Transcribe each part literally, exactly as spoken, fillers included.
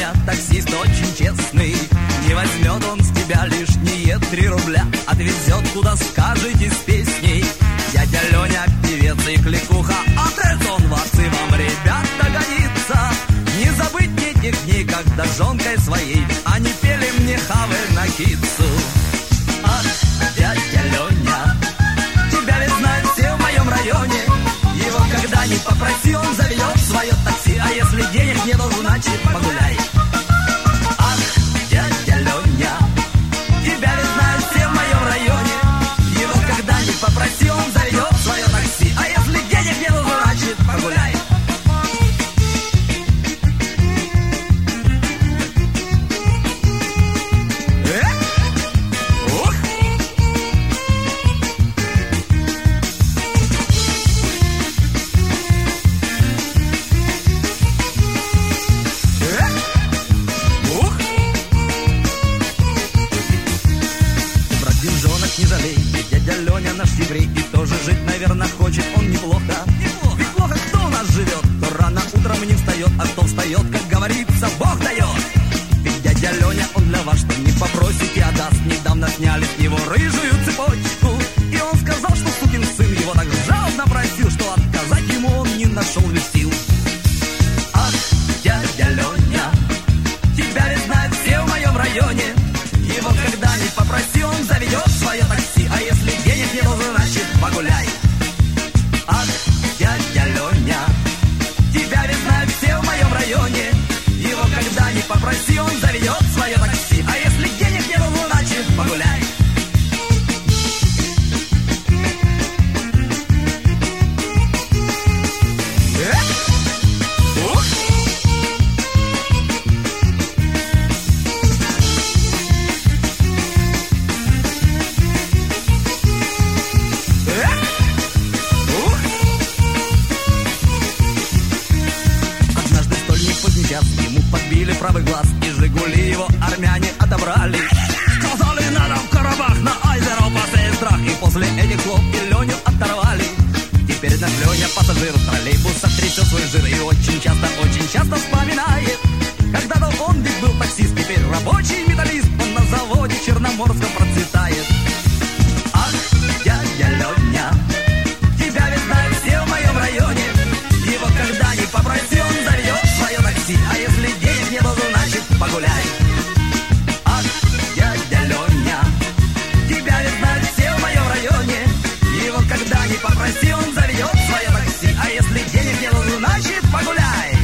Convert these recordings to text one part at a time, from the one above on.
Леня, таксист очень честный. Не возьмет он с тебя лишние три рубля, отвезет куда скажете с песней. Дядя Леня певец и кликуха, адрес он вас и вам, ребята, годится. Не забыть мне тех дней, когда с жонкой своей они пели мне хавы на кицу. Ах, дядя Леня, тебя ведь знают все в моем районе. Его когда ни попроси, он заведет свое такси. А если денег не должен, значит погуляй. Ах, дядя Леня, тебя ведь знают все в моем районе. Его когда ни попроси, он заведет свое такси. А если денег не должен, значит погуляй. И тоже жить, наверное, хочет он неплохо. Неплохо. Ведь плохо кто у нас живет? Кто рано утром не встает, а кто встает, как говорится, Бог дает. Ведь дядя Леня, он для вас что не попросите, а даст. Недавно сняли с него рыжую цепочку, и он сказал, что сукин сын его так жалобно просил, что отказать ему он не нашел сил. Ах, дядя Леня, тебя ведь знают все в моем районе. Его когда ни попроси, он заведет свое такси. А если денег не должен, значит погуляй. Ах, дядя Леня, тебя ведь знают все в моем районе. Его когда ни попроси, он заведет свое такси. А если денег не должен, значит погуляй. Ему подбили правый глаз, и Жигули его армяне отобрали. Сказали, надо в Карабах, на Айзеро посеять страх. И после этих слов и Леню оторвали. Теперь наш Леня пассажир в троллейбусах трясет свой жир. И очень часто, очень часто вспоминает. Когда-то он ведь был таксист, теперь рабочий металлист. Он на заводе Черноморском процветает. Ах, дядя Леня, тебя ведь знают все в моем районе. Его когда ни попроси, он заведет свое такси. А если денег не должен, значит погуляй. Ах, дядя Леня, тебя ведь знают все в моем районе. Его когда ни попроси, он заведет свое такси. А если денег не должен, значит погуляй.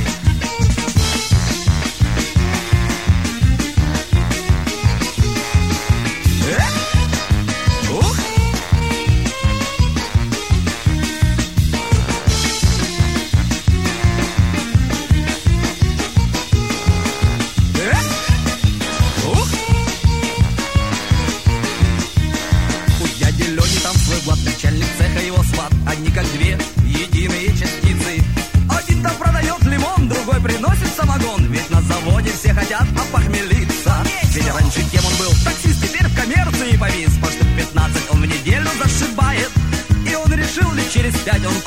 Начальник цеха его сват, они как две единые частицы. Один-то продает лимон, другой приносит самогон. Ведь на заводе все хотят опохмелиться. Ведь раньше кем он был? Таксист, теперь в коммерции повис. По штук пятнадцать он в неделю зашибает. И он решил лет через пять он